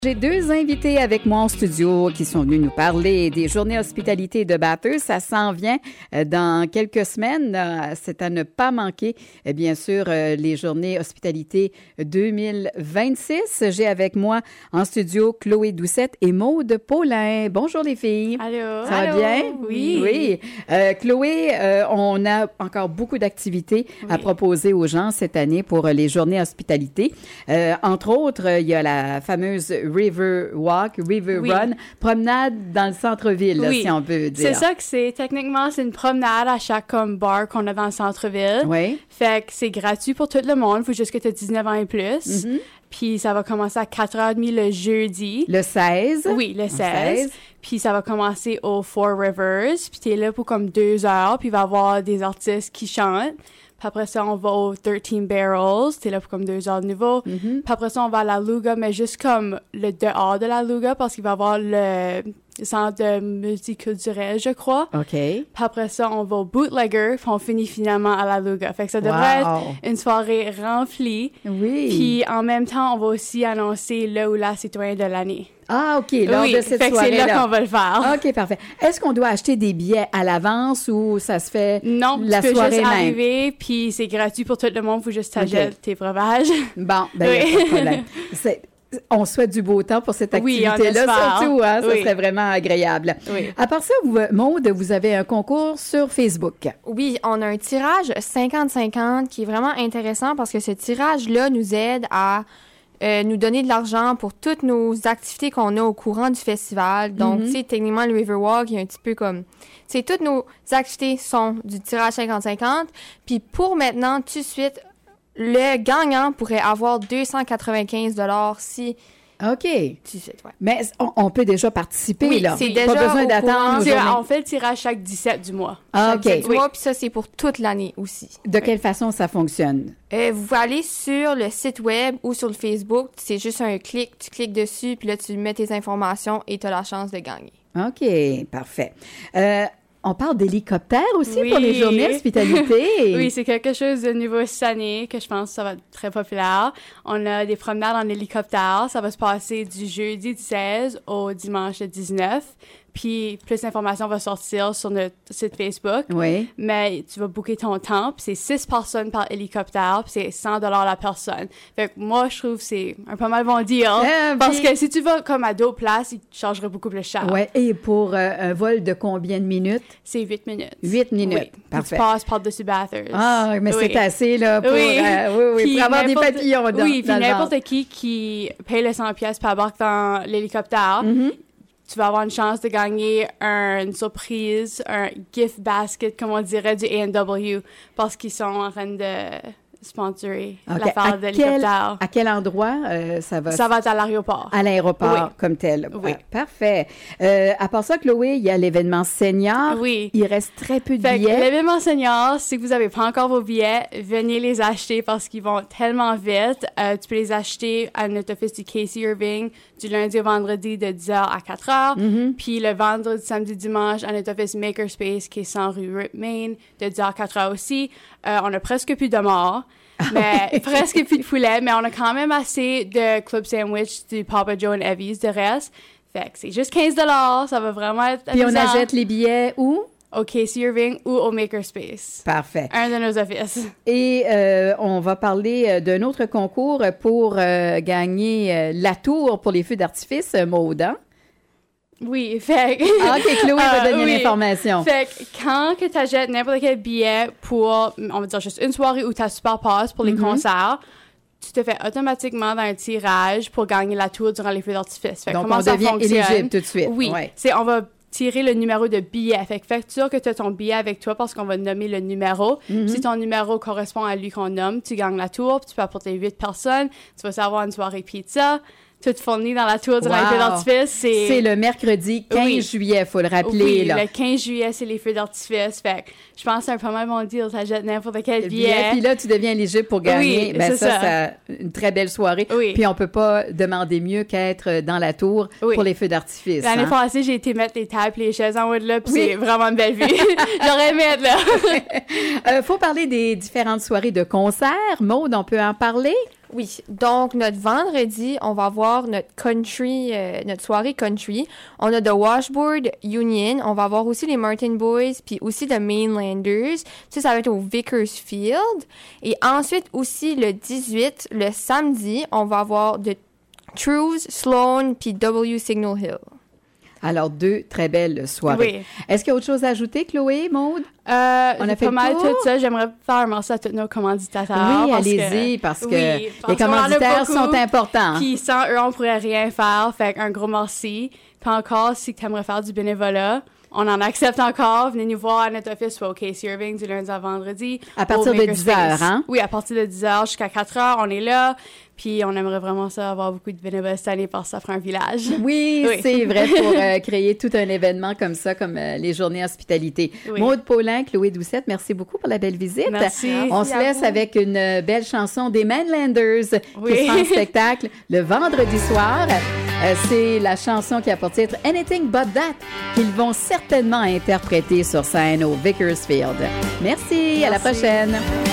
J'ai deux invités avec moi en studio qui sont venus nous parler des journées hospitalité de Bathurst. Ça s'en vient dans quelques semaines. C'est à ne pas manquer, bien sûr, les journées hospitalité 2026. J'ai avec moi en studio Chloé Doucette et Maude Paulin. Bonjour les filles. Allô. Ça va bien? Oui. Oui. Chloé, on a encore beaucoup d'activités à proposer aux gens cette année pour les journées hospitalité. Entre autres, il y a la fameuse River Walk, River Run, promenade dans le centre-ville, là, si on peut dire. C'est ça que c'est. Techniquement, c'est une promenade à chaque bar qu'on a dans le centre-ville. Oui. Fait que c'est gratuit pour tout le monde. Il faut juste que tu aies 19 ans et plus. Puis ça va commencer à 4h30 le jeudi. Le 16. Oui, le 16. Puis ça va commencer au Four Rivers. Puis t'es là pour comme 2 heures. Puis il va y avoir des artistes qui chantent. Puis après ça, on va au 13 Barrels. T'es là pour comme 2 heures de nouveau. Puis après ça, on va à la Luga, mais juste comme le dehors de la Luga parce qu'il va y avoir le centre multiculturel, je crois. OK. Puis après ça, on va au Bootlegger, puis on finit finalement à la Luga. Fait que ça devrait être une soirée remplie. Oui. Puis en même temps, on va aussi annoncer le ou la citoyen de l'année. Ah, OK, lors de cette soirée-là. C'est là qu'on va le faire. OK, parfait. Est-ce qu'on doit acheter des billets à l'avance ou ça se fait non, la tu peux soirée juste même? Arriver, puis c'est gratuit pour tout le monde. Il faut juste t'achètes tes breuvages. Bon, ben il n'y a pas de problème. On souhaite du beau temps pour cette activité-là, surtout, hein? Ça serait vraiment agréable. Oui. À part ça, Maude, vous avez un concours sur Facebook. Oui, on a un tirage 50-50 qui est vraiment intéressant parce que ce tirage-là nous aide à nous donner de l'argent pour toutes nos activités qu'on a au courant du festival. Donc, tu sais, techniquement, le Riverwalk, il y a un petit peu comme... Tu sais, toutes nos activités sont du tirage 50-50. Puis pour maintenant, tout de suite, le gagnant pourrait avoir 295 $ si... OK. Tout de suite, ouais. Mais on peut déjà participer, oui, là. C'est déjà pas besoin d'attendre. On fait le tirage chaque 17 du mois. Ah, OK. Chaque 17 du mois, puis ça, c'est pour toute l'année aussi. De quelle façon ça fonctionne? Vous pouvez aller sur le site web ou sur le Facebook. C'est juste un clic, tu cliques dessus, puis là, tu mets tes informations et tu as la chance de gagner. OK, parfait. On parle d'hélicoptère aussi pour les journées hospitalité. Oui, c'est quelque chose de nouveau cette année que je pense que ça va être très populaire. On a des promenades en hélicoptère. Ça va se passer du jeudi 16 au dimanche 19. Puis plus d'informations vont sortir sur notre site Facebook. Oui. Mais tu vas booker ton temps, puis c'est 6 personnes par hélicoptère, puis c'est 100 $ la personne. Fait que moi, je trouve que c'est un pas mal bon deal. Parce que si tu vas comme à d'autres places, ils te chargeraient beaucoup plus cher. Oui. Et pour un vol de combien de minutes? C'est 8 minutes. 8 minutes. Oui. Parfait. Tu passes par-dessus Bathurst. Ah, mais c'est assez, là, pour, pour avoir des papillons dans puis dans n'importe qui paye le 100 $ par embarque dans l'hélicoptère, tu vas avoir une chance de gagner une surprise, un gift basket, comme on dirait, du A&W, parce qu'ils sont en train de sponsorer l'affaire de l'hélicoptère. À quel endroit ça va? Ça va être à l'aéroport. À l'aéroport, comme tel. Oui. Parfait. À part ça, Chloé, il y a l'événement senior. Oui. Il reste très peu de billets. L'événement senior, si vous n'avez pas encore vos billets, venez les acheter parce qu'ils vont tellement vite. Tu peux les acheter à notre office du Casey Irving du lundi au vendredi de 10h à 4h. Puis le vendredi, samedi, dimanche à notre office Makerspace qui est 100 rue Rip Main de 10h à 4h aussi. On a presque plus de morts. Mais presque plus de poulet, mais on a quand même assez de club sandwich du Papa Joe et Evie's de reste. Fait que c'est juste 15 $, ça va vraiment être Puis amusant. on achète les billets où? Au Casey Irving ou au Makerspace. Parfait. Un de nos offices. Et on va parler d'un autre concours pour gagner la tour pour les feux d'artifice, Maude, hein? Oui, fait que... Ah, OK, Chloé va donner l'information. Fait que quand tu achètes n'importe quel billet pour, on va dire, juste une soirée ou ta super passe pour les concerts, tu te fais automatiquement dans un tirage pour gagner la tour durant les feux d'artifice. Fait donc, comment on ça devient fonctionne? éligible tout de suite. Oui, on va tirer le numéro de billet. Fait que fais sûr que tu as ton billet avec toi parce qu'on va nommer le numéro. Si ton numéro correspond à lui qu'on nomme, tu gagnes la tour, puis tu peux apporter 8 personnes. Tu vas savoir une soirée pizza. Tout fourni dans la tour du feu d'artifice. C'est le mercredi 15 juillet, il faut le rappeler. Oui, là. le 15 juillet, c'est les feux d'artifice. Fait que je pense que c'est un pas mal bon deal. T'achètes n'importe quel billet. Puis là, tu deviens éligible pour gagner. Oui, ben c'est ça, une très belle soirée. Oui. Puis on peut pas demander mieux qu'être dans la tour pour les feux d'artifice. L'année passée, j'ai été mettre les tables et les chaises en haut de là, puis c'est vraiment une belle vue. J'aurais aimé être là. Faut parler des différentes soirées de concerts. Maude, on peut en parler? Oui. Donc, notre vendredi, on va avoir notre country, notre soirée country. On a The Washboard Union. On va avoir aussi les Martin Boys, puis aussi The Mainlanders. Ça va être au Vickersfield. Et ensuite, aussi, le 18, le samedi, on va avoir The Trues, Sloan, puis W Signal Hill. Alors, 2 très belles soirées. Oui. Est-ce qu'il y a autre chose à ajouter, Chloé, Maude? On a fait pas mal tout ça. J'aimerais faire un merci à tous nos commanditaires. Oui, allez-y, parce que les commanditaires sont importants. Puis sans eux, on pourrait rien faire. Fait un gros merci. Puis encore, si tu aimerais faire du bénévolat, on en accepte encore. Venez nous voir à notre office, soit au Casey Irving, du lundi à vendredi. À partir de 10 heures, hein? Oui, à partir de 10 heures jusqu'à 4 heures, on est là. Puis on aimerait vraiment ça, avoir beaucoup de bénévoles cette année parce que ça ferait un village. Oui, c'est vrai, pour créer tout un événement comme ça, comme les journées hospitalité. Oui. Maude Paulin, Chloé Doucette, merci beaucoup pour la belle visite. Merci. On se laisse avec une belle chanson des Mainlanders qui sera en spectacle le vendredi soir. C'est la chanson qui a pour titre Anything But That qu'ils vont certainement interpréter sur scène au Vickersfield. Merci. À la prochaine.